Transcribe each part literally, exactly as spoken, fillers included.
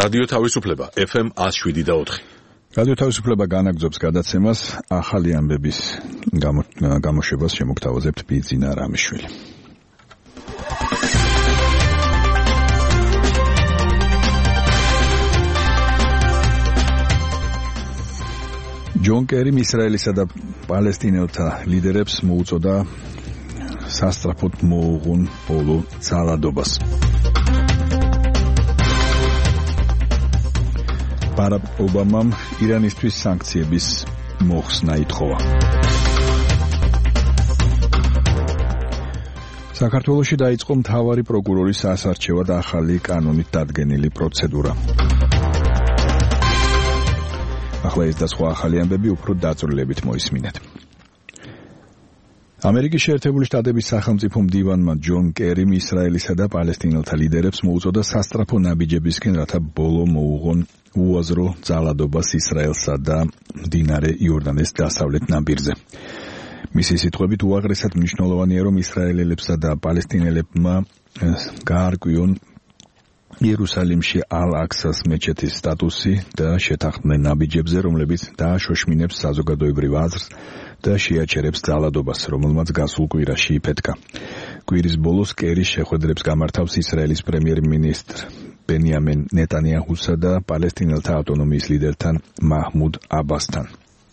რადიო თავისუფლება ეფ ემ one oh seven point four. რადიო თავისუფლება განაგრძობს გადაცემას ახალი ამბების გამოშვებას შემოგთავაზებთ ბიძინა რამიშვილი. ჯონ კერიმ ისრაელისა და პალესტინელთა ლიდერებს მოუწოდა სასწრაფოდ მოუღუნ ბოლო ძალადობას. ბარაკ ობამამ ირანისთვის სანქციების მოხსნა ითხოვა. საქართველოში დაიწყო მთავარი პროკურორის ასარჩევად ახალი კანონით დადგენილი პროცედურა. ახლა ეს და სხვა ახალი ამბები უფრო დაწვრილებით მოისმინეთ. ამერიკის შეერთებული შტატების სახელმწიფო მდივანმა ჯონ კერიმ ისრაელისა და პალესტინელთა ლიდერებს მოუწოდა სასწრაფო ნაბიჯებისკენ, რათა ბოლო მოუღონ უაზრო ძალადობას ისრაელსა და მდინარე იორდანეს დასავლეთ ნაპირზე. მისი სიტყვებით უაღრესად მნიშვნელოვანია, რომ ისრაელელებსა და პალესტინელებმა გაარკვიონ იერუსალიმში ალ-აქსას მეჩეთის სტატუსი და შეთანხმდნენ ნაბიჯებზე, რომლებიც დააშოშმინებს საზოგადოებრივ აზრს და შეაჩერებს ძალადობას, რომელმაც გასულ კვირაში იფეთქა. კვირის ბოლოს კერი შეხვედრებს გამართავს ისრაელის პრემიერ-მინისტრ ბენიამინ ნეტანიაჰუსა და პალესტინელთა ავტონომიის ლიდერთან მაჰმუდ აბასთან.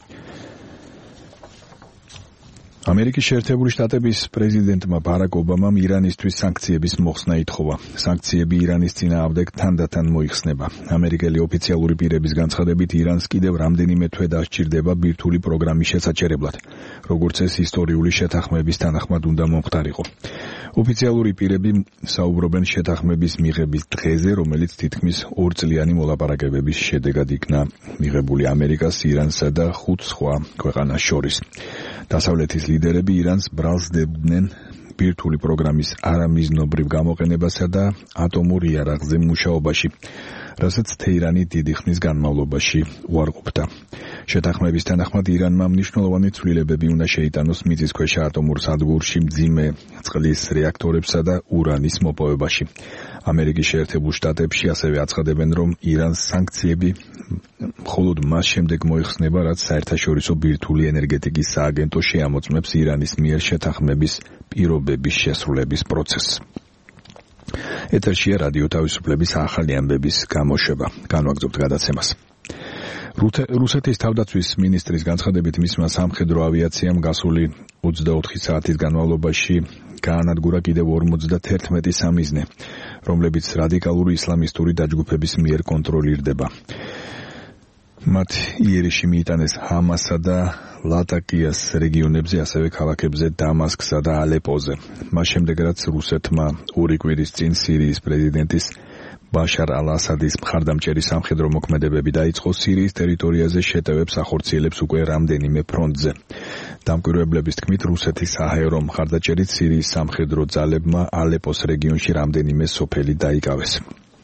ამერიკის შეერთებული შტატების პრეზიდენტმა ბარაკ ობამამ ირანისთვის სანქციების მოხსნა ითხოვა. სანქციები ირანის წინააღმდეგ თანდათან მოიხსნება. ამერიკელი ოფიციალური პირების განცხადებით, ირანს კიდევ რამდენიმე თვე დასჭირდება ბირთვული პროგრამის შესაჩერებლად, როგორც ეს ისტორიული შეთანხმების თანახმად უნდა მომხდარიყო. ოფიციალური პირები საუბრობენ შეთანხმების მიღების დღეზე, რომელიც თითქმის ორწლიანი მოლაპარაკებების შედეგად იქნა მიღებული ამერიკას, ირანსა და ხუთ სხვა ქვეყანას შორის. დასავლეთის ლიდერები ირანს ბრალსდებდნენ ბირთვული პროგრამის არამიზნობრივ გამოყენებასა და ატომურ იარაღზე მუშაობაში, რასაც თეირანი დიდი ხნის განმავლობაში უარყოფდა. შეთანხმების თანახმად ირანმა მნიშვნელოვანი ცვლილებები უნდა შეიტანოს მიწისქვეშა ატომურ სადგურში მძიმე წყლის რეაქტორებსა და ურანის მოპოვებაში. ამერიკის შეერთებულ შტატებში ასევე აცხადებენ, რომ ირანს სანქციები მხოლოდ მას შემდეგ მოიხსნება, რაც საერთაშორისო ბირთვული ენერგეტიკის სააგენტო შეამოწმებს ირანის მიერ შეთანხმების პირობების შესრულების პროცესს. ეთერშია რადიო თავისუფლების ახალი ამბების გამოშვება. განვაგრძობთ გადაცემას. რუსეთის თავდაცვის მინისტრის განცხადებით, მისმა სამხედრო ავიაციამ გასული ოცდაოთხი საათის განმავლობაში გაანადგურა კიდევ ორმოცდაერთმეტი სამიზნე, რომლებიც რადიკალური ისლამისტური დაჯგუფების მიერ კონტროლირდება. მათ იერიში მიიტანეს ჰამასსა და ლატაკიას რეგიონებზე, ასევე ქალაქებზე დამასკსა და ალეპოზე. მას შემდეგ, რაც რუსეთმა ორი კვირის წინ სირიის პრეზიდენტის ბაშარ ალ-ასადის მხარდამჭერი სამხედრო მოქმედებები დაიწყო, სირიის ტერიტორიაზე შეტევებს ახორციელებს უკვე რამდენიმე ფრონტზე. დამკვირვებლების თქმით, რუსეთის საჰაერო მხარდაჭერით სირიის სამხედრო ძალებმა ალეპოს რეგიონში რამდენიმე სოფელი დაიკავეს.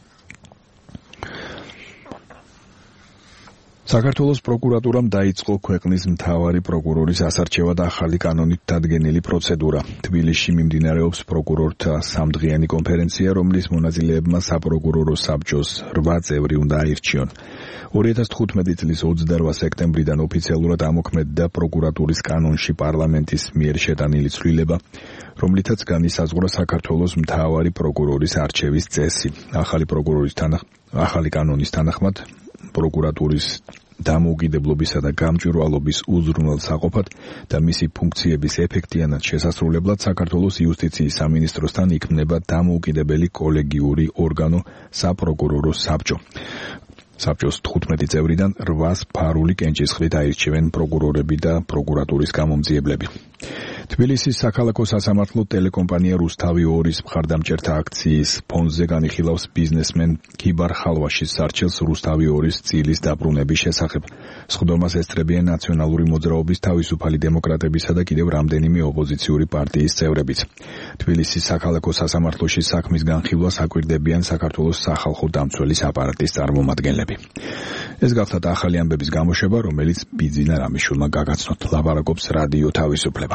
საქართველოს პროკურატურამ დაიწყო ქვეყნის მთავარი პროკურორის ასარჩევად ახალი კანონით დადგენილი პროცედურა. თბილისში მიმდინარეობს პროკურორთა სამდღიანი კონფერენცია, რომლის მონაწილეებმა საპროკურორო საბჭოს რვა წევრი უნდა აირჩიონ. ორი ათას თხუთმეტი წლის ოცდარვა სექტემბრიდან ოფიციალურად ამოქმედდა პროკურატურის კანონში პარლამენტის მიერ შეტანილი ცვლილება, რომლითაც განისაზღვრა საქართველოს მთავარი პროკურორის არჩევის წესი. ახალი პროკურორის თანახმად, ახალი კანონის თანახმად პროკურატურის დამოუკიდებლობისა და გამჭვირვალობის უზრუნველსაყოფად და მისი ფუნქციების ეფექტიანად შესასრულებლად საქართველოს იუსტიციის სამინისტროსთან იქმნება დამოუკიდებელი კოლეგიური ორგანო საპროკურორო საბჭო. საბჭოს თხუთმეტი წევრიდან რვას ფარული კენჭისყრით აირჩევენ პროკურორები და პროკურატურის გამომძიებლები. თბილისის საქალაქო სასამართლო ტელეკომპანია რუსთავი ორის მხარდამჭერთა აქციის ფონდზე განიხილავს ბიზნესმენ ქიბარ ხალვაშის სარჩელს რუსთავი ორის წილის დაბრუნების შესახებ. სხდომას ესწრებიან ნაციონალური მოძრაობის, თავისუფალი დემოკრატებისა და კიდევ რამდენიმე ოპოზიციური პარტიის წევრებიც. თბილისის საქალაქო სასამართლოში საქმის განხილვას აკვირდებიან საქართველოს სახალხო დამცველის აპარატის წარმომადგენლები. ეს გახლავთ ახალი ამბების გამოშვება, რომელიც ბიძინა რამიშვილმა გაგაცნოთ. ლაპარაკობს რადიო თავისუფლება.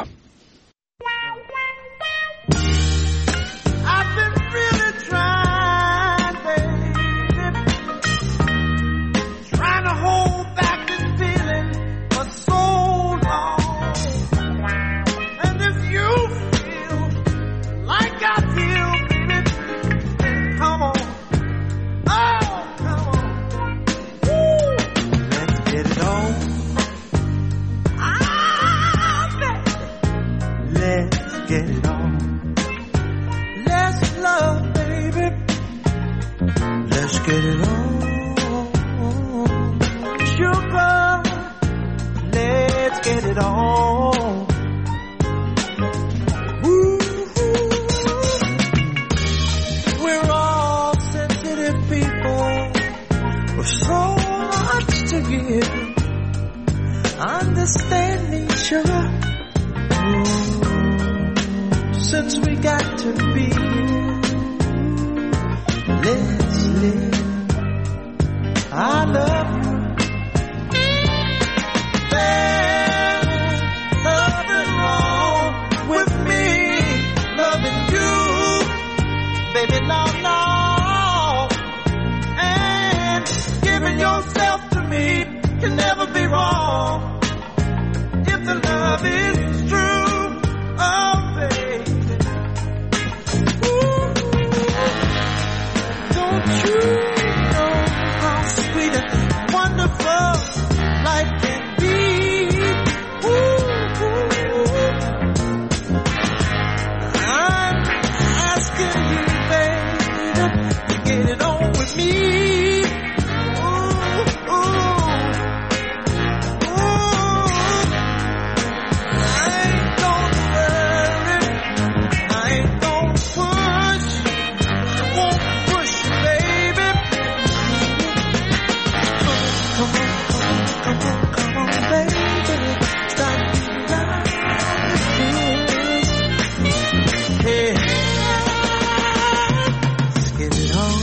get it on. Let's love, baby. Let's get it on. Sugar, let's get it on. Ooh, we're all sensitive people with so much to give. Understand each other. Ooh, since we got to be here, let's live. I love you. There's nothing wrong with me loving you, baby, no, no. And giving yourself to me can never be wrong if the love is true. Oh, baby. Ooh, don't you know how sweet and wonderful life can be? Ooh, I'm asking you, baby, to get it on with me. Ooh, ooh, ooh. I ain't gonna worry, I ain't gonna push, I won't push you, baby. Come on, come on, come on, come on, baby. Stop lying. Hey, let's get it on.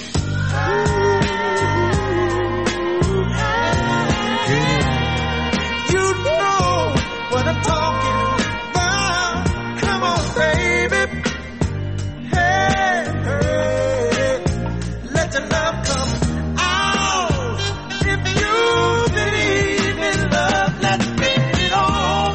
You know what I'm talking about. Come on, baby. Hey, hey, let your love come out. If you believe in love, let's get it on.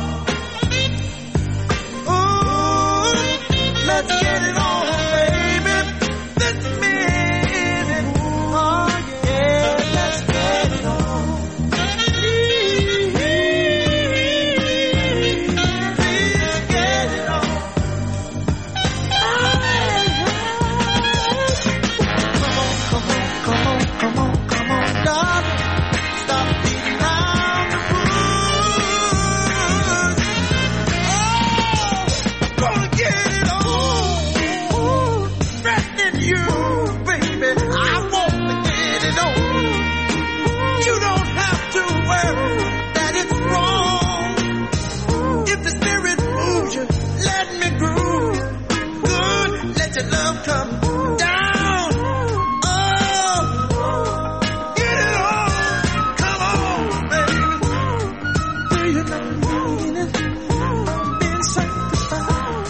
Ooh, let's get it on, baby. This minute. Oh, yeah, let's get it on. Please, please get it on. Come on, come on, come on, come on, darling. Stop beating around the bush. Oh, gonna get it on. Threatening you, baby. I want to get it on. You don't have to worry that it's wrong. If the spirit moves you, let me groove. Good, let your love come down. Oh, get it on. Come on, baby. Do you know mean it? Being sanctified.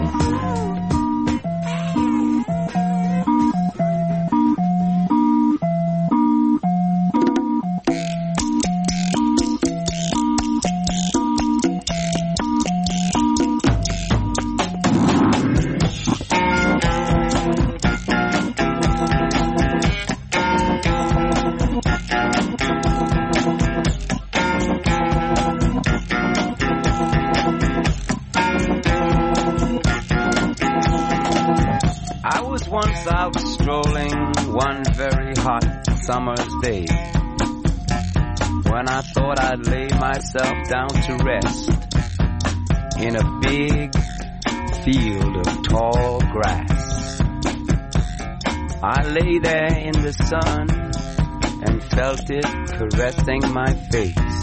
I was once out strolling one very hot summer's day, when I thought I'd lay myself down to rest in a big field of tall grass. I lay there in the sun and felt it caressing my face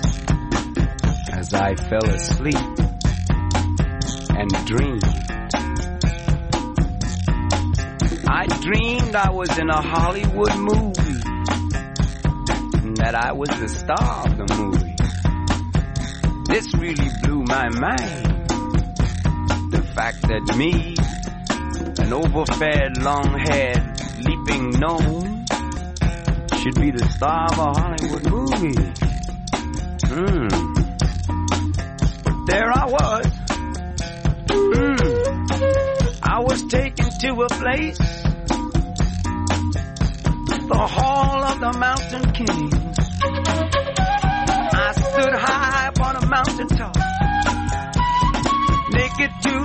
as I fell asleep and dreamed. I dreamed I was in a Hollywood movie, and that I was the star of the movie. This really blew my mind. The fact that me, an overfed, long-haired, leaping gnome, should be the star of a Hollywood movie. Hmm. But there I was. Hmm. I was taken to a place, the Hall of the Mountain King. I stood high upon a mountain top, naked to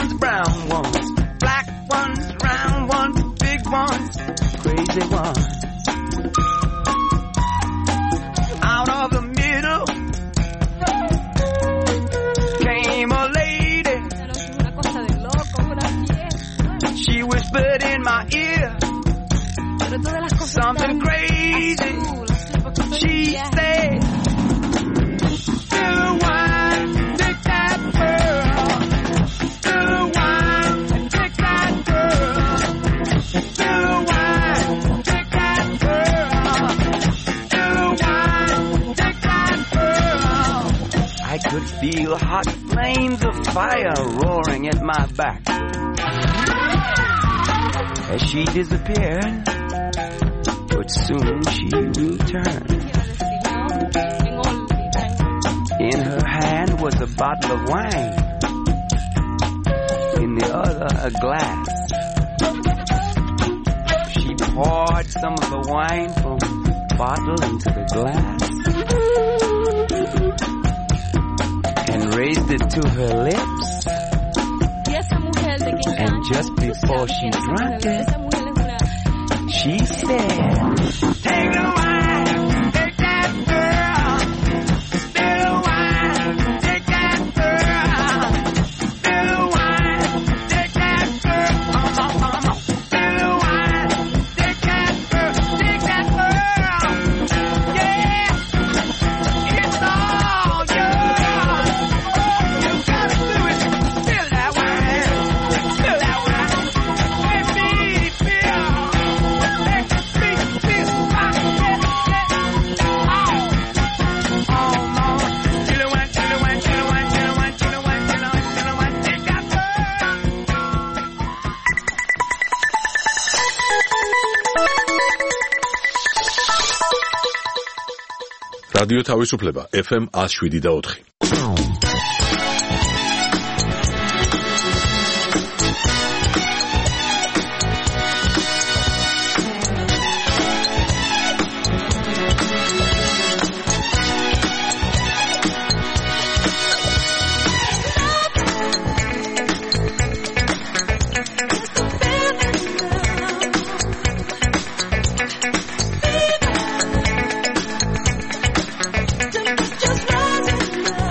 ones, brown ones, black ones, round ones, big ones, crazy ones. Out of the middle came a lady. She whispered in my ear something crazy. She said, "Still wine, take that girl. Still wine, take that girl. Still wine, take that girl. Still wine, take that girl." I could feel hot flames of fire roaring at my back. As she disappeared, but soon she returned. In her hand was a bottle of wine, in the other a glass. She poured some of the wine from the bottle into the glass and raised it to her lips. And just before she drank it, she said, "Take the wine, take that girl. Still wine, take that girl. Still wine, take that girl. Oh, oh, oh, oh. Still wine, take that girl, take that girl. Yeah, it's all yours. You gotta do it. Still that wine, still that wine. Let me feel. Let me feel. Oh, oh, Lord. You the one, you the one, you the one, you the one, you the one, you the one, you the one. Take that girl. რადიო თავისუფლება ეფ ემ one oh seven და four. Just rising.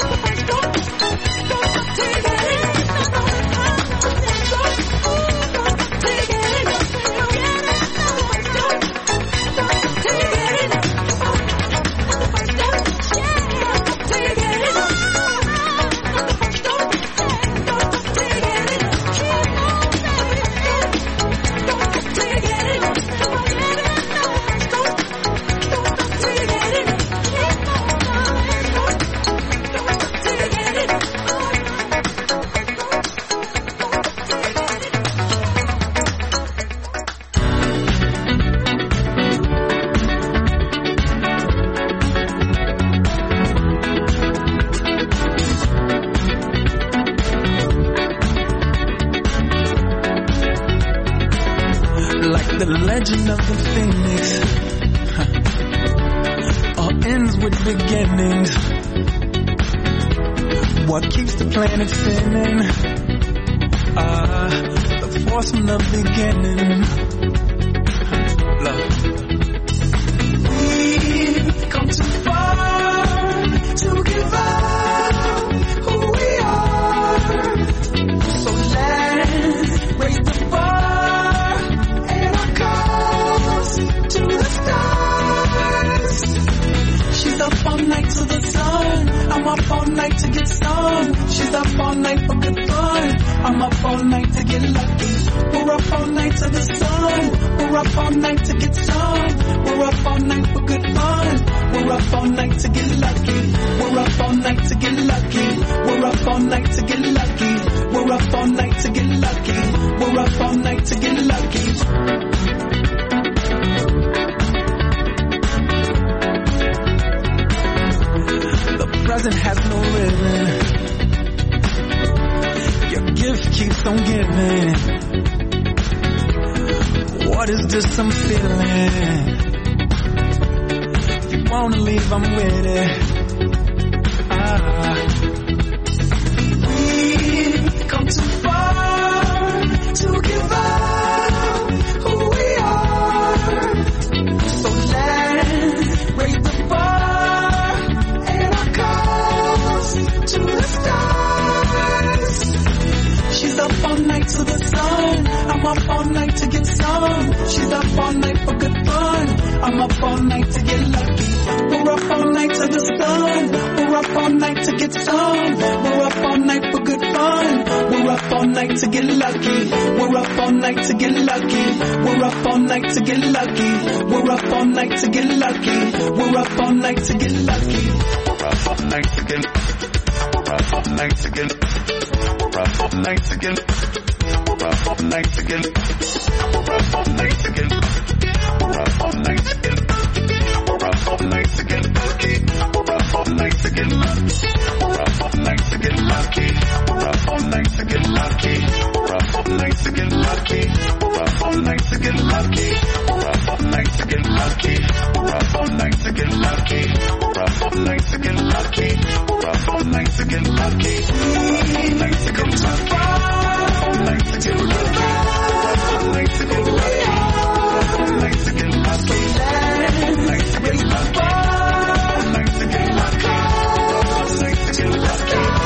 The legend of the phoenix huh. all ends with beginnings. What keeps the planet spinning? Ah, uh, the force from the beginning. Love. We've come too far to give up who we are. So let's raise the bar. Up all night to the sun. I'm up all night to get some. She's up all night for good fun. I'm up all night to get lucky. We're up all night to the sun. We're up all night to get some. We're up all night for good fun. We're up all night to get lucky. We're up all night to get lucky. We're up all night to get lucky. We're up all night to get lucky. We're up all night to get lucky. Present has no ribbon. Your gift keeps on giving. What is this I'm feeling? If you wanna leave, I'm with it. Ah. We've come too far to give up who we are. So let's raise the bar. To the stars. She's up all night to the sun. I'm up all night to get some. She's up all night for good fun. I'm up all night to get lucky. We're up all night to the sun. We're up all night to get some. We're up all night for good fun. We're up all night to get lucky. We're up all night to get lucky. We're up all night to get lucky. We're up all night to get lucky. We're up all night to get lucky. We're up all night to get lucky. We're up all night again. We're up all night again. We're up all night again. We're up all night again. We're up all night again. We're up all night again. We're up all night again. We're up all night again. Lucky. We're up all night again. Lucky. We're up all night again. Lucky. We're up all night again. Lucky. We're up all night again. Lucky. We're up all night again. Lucky. We're up all night again. Lucky. We're up all night again. Lucky. All night again. Lucky. All night again. Lucky. All night again. Lucky. All night again. Lucky. All night again. Lucky. All night again. Lucky. All night again. Lucky.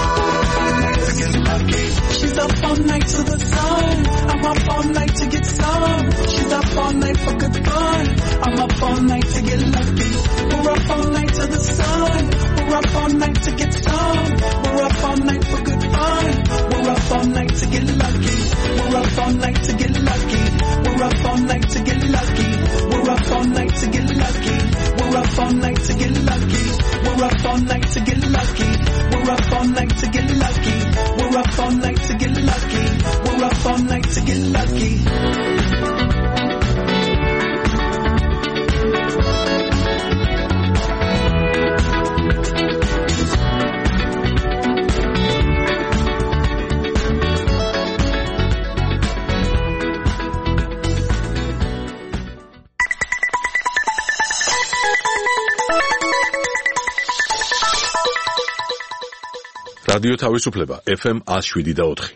რადიო თავისუფლება ეფ ემ one oh seven და four.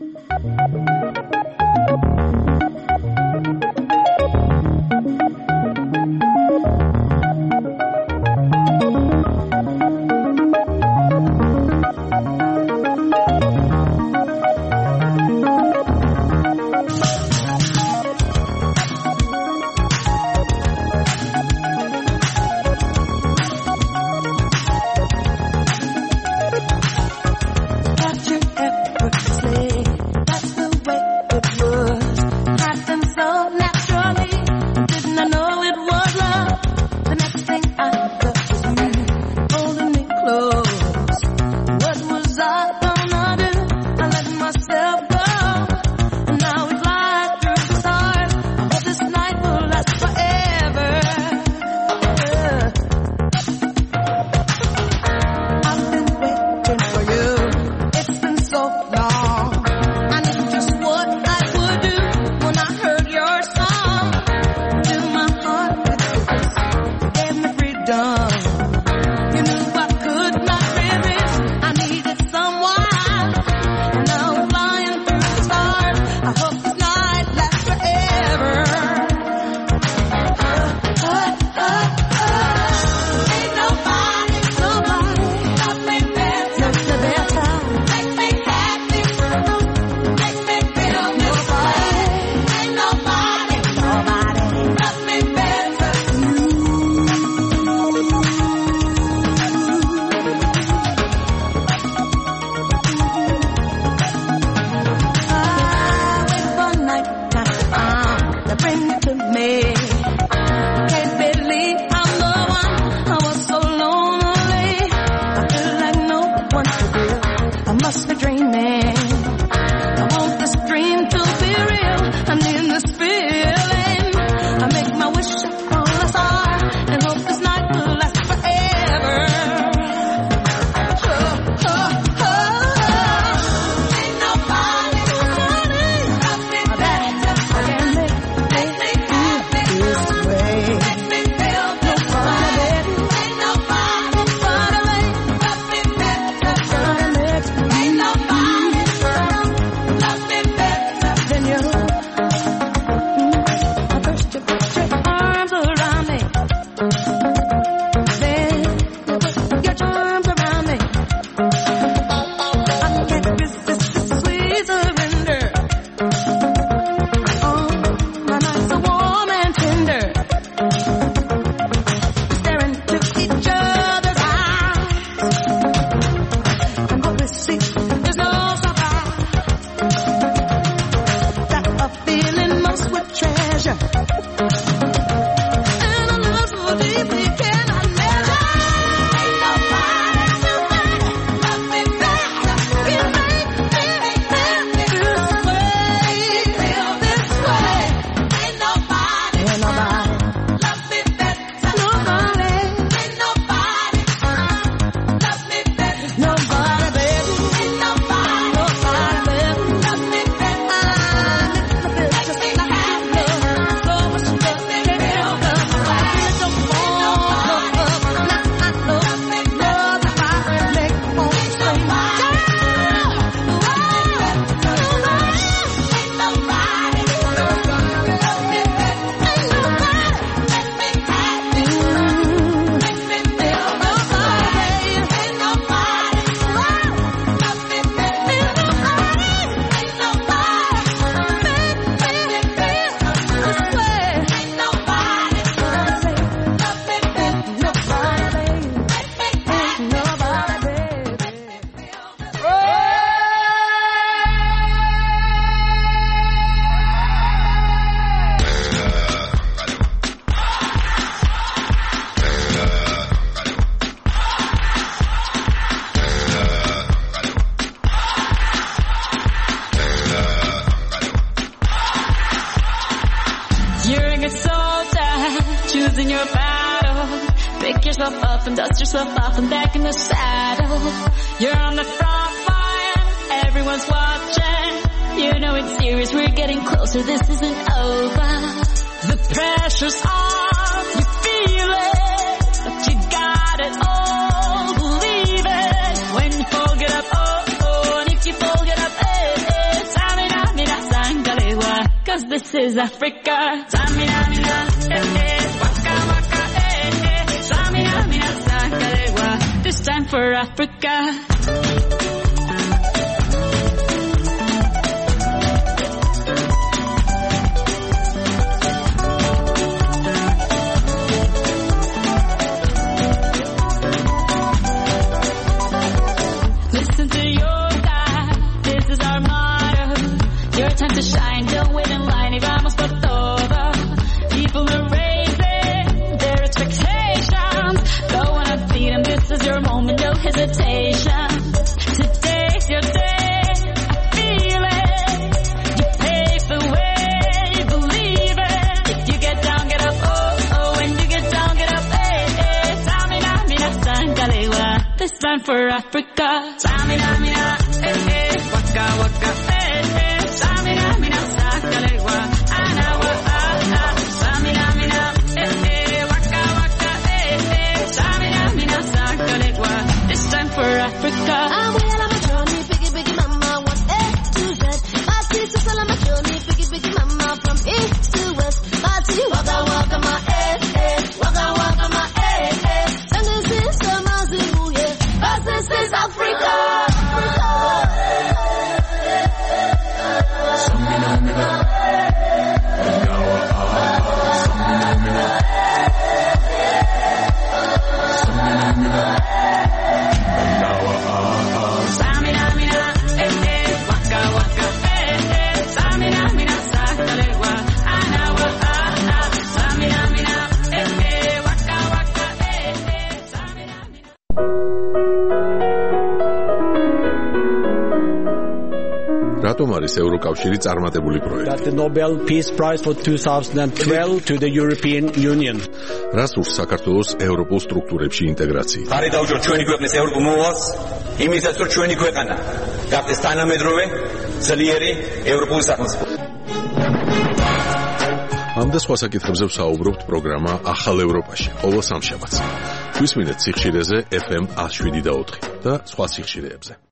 losing your battle. Pick yourself up and dust yourself off and back in the saddle. You're on the front line, everyone's watching. You know it's serious, we're getting closer, this isn't over. The pressure's on, you feel it, but you got it all, believe it. When you fall, get up, oh. this is Africa. Samina, mina, eh, eh, waka, waka, eh, eh. Samina, mina, sakalewa. This time for Africa. Listen to your God, this is our motto. Your time to shine, don't wait in line. Y vamos por todo. People are raising their expectations. Go on and feed them, this is your moment, no hesitation. Today's your day, I feel it. You pave the way, you believe it. If you get down, get up, oh, oh. When you get down, get up, hey, hey. Samina, mina, sangalewa. This time for Africa. Samina, mina, eh, eh. Waka, waka, eh, eh. Samina, mina, sakalewa. Anawa, ah, ah. Samina, mina, eh, eh. Waka, waka, eh, eh. Samina, mina, sakalewa. This time for Africa. I'm well on my journey, biggie, biggie mama, one A to Z. My sisters all on my journey, biggie, biggie mama, from east to west. Party, waka, waka, my eh, eh. Waka, waka, my eh, eh. And this is the Mazimu, yeah. 'Cause this is Africa. Samina, mina, eh, eh. Waka, waka, eh, eh. Samina, mina, sakalewa. Anawa, ah, ah. Samina, mina, eh, eh. Waka, waka, eh, eh. Samina, mina. რატომ არის ევროკავშირი წარმატებული პროექტი? Got the Nobel Peace Prize for twenty twelve to the European Union. რას ურს საქართველოს ევროპულ სტრუქტურებში ინტეგრაცია? ხარი დაუჭიროთ ჩვენი ქვეყნის ევროპულ მოვალს, იმისათვის რომ ჩვენი ქვეყანა გახდეს თანამედროვე, ძლიერი ევროპული სახელმწიფო. ამ და სხვა საკითხებზე ვსაუბრობთ პროგრამა ახალ ევროპაში, ყოველ სამშაბათს. გვისმინეთ სიხშირეზე ეფ ემ one oh seven და ოთხი და სხვა სიხშირეებზე.